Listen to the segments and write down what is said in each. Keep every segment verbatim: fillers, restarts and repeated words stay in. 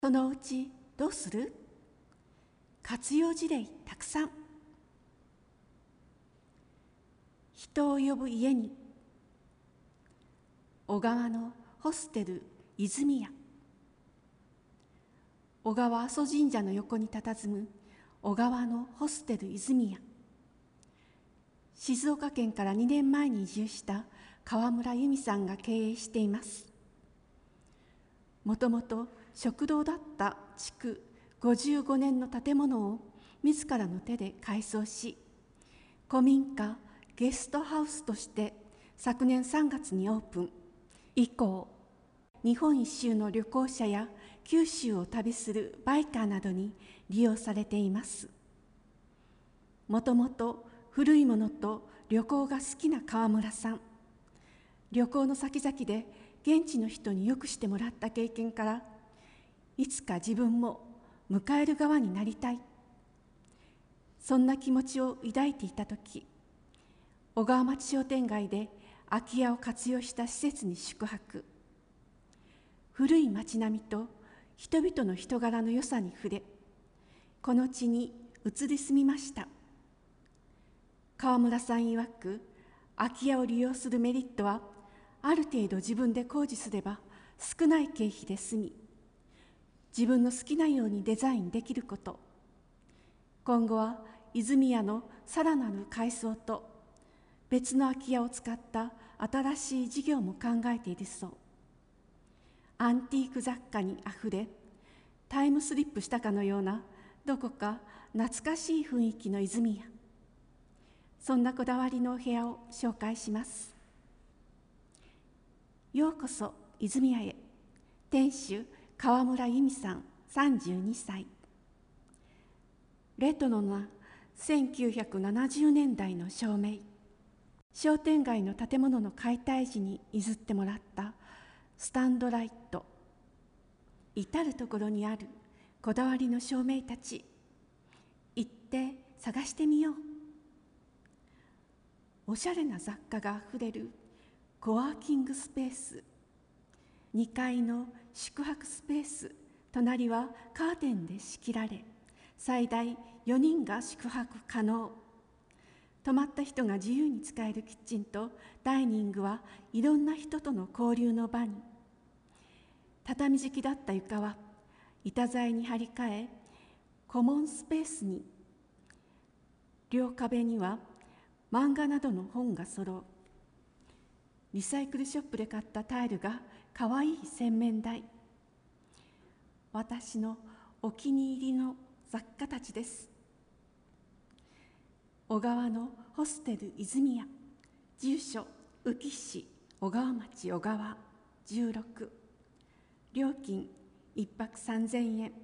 そのうちどうする？活用事例たくさん。人を呼ぶ家に、小川のホステル泉屋。小川阿蘇神社の横に佇む小川のホステル泉屋。静岡県からにねんまえに移住した川村由美さんが経営しています。もともと食堂だった築ごじゅうごねんの建物を自らの手で改装し、古民家ゲストハウスとして昨年さんがつにオープン。以降、日本一周の旅行者や九州を旅するバイカーなどに利用されています。もともと古いものと旅行が好きな川村さん。旅行の先々で現地の人によくしてもらった経験から、いつか自分も迎える側になりたい、そんな気持ちを抱いていたとき、小川町商店街で空き家を活用した施設に宿泊。古い町並みと人々の人柄の良さに触れ、この地に移り住みました。川村さん曰く、空き家を利用するメリットは、ある程度自分で工事すれば少ない経費で済み、自分の好きなようにデザインできること。今後は泉屋のさらなる改装と別の空き家を使った新しい事業も考えているそう。アンティーク雑貨にあふれ、タイムスリップしたかのようなどこか懐かしい雰囲気の泉屋。そんなこだわりのお部屋を紹介します。ようこそ泉屋へ。店主川村由美さんさんじゅうにさい。レトロなせんきゅうひゃくななじゅうねんだいの照明。商店街の建物の解体時に譲ってもらったスタンドライト。至るところにあるこだわりの照明たち。行って探してみよう。おしゃれな雑貨があふれるコワーキングスペース。にかいの宿泊スペース。隣はカーテンで仕切られ、最大よにんが宿泊可能。泊まった人が自由に使えるキッチンとダイニングはいろんな人との交流の場に。畳敷きだった床は板材に張り替え、コモンスペースに。両壁には漫画などの本が揃う。リサイクルショップで買ったタイルがかわいい洗面台。私のお気に入りの雑貨たちです。小川のホステル泉屋。住所宇城市小川町小川じゅうろく。料金いっぱくさんぜんえん。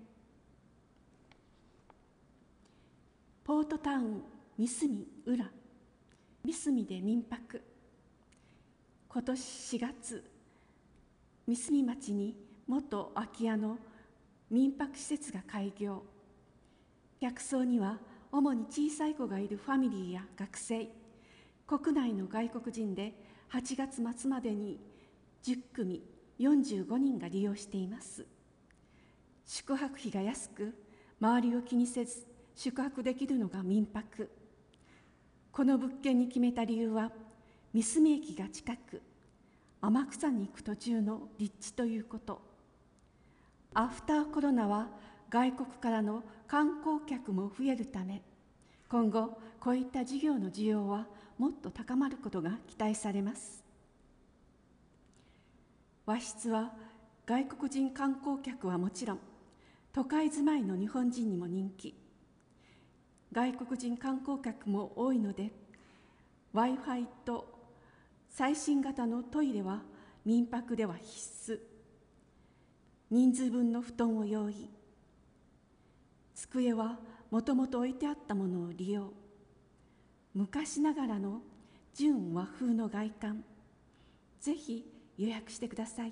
ポートタウン三隅浦。三隅で民泊。今年しがつ、三隅町に元空き家の民泊施設が開業。客層には主に小さい子がいるファミリーや学生、国内の外国人ではちがつまつまでにじゅっくみよんじゅうごにんが利用しています。宿泊費が安く、周りを気にせず宿泊できるのが民泊。この物件に決めた理由は、三隅駅が近く、天草に行く途中の立地ということ。アフターコロナは外国からの観光客も増えるため、今後こういった事業の需要はもっと高まることが期待されます。和室は外国人観光客はもちろん、都会住まいの日本人にも人気。外国人観光客も多いので、Wi-Fi と最新型のトイレは民泊では必須。人数分の布団を用意。机はもともと置いてあったものを利用。昔ながらの純和風の外観。ぜひ予約してください。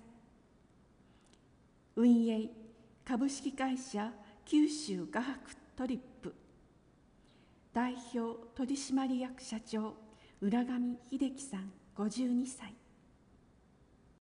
運営株式会社九州画伯トリップ。代表取締役社長浦上秀樹さんごじゅうにさい。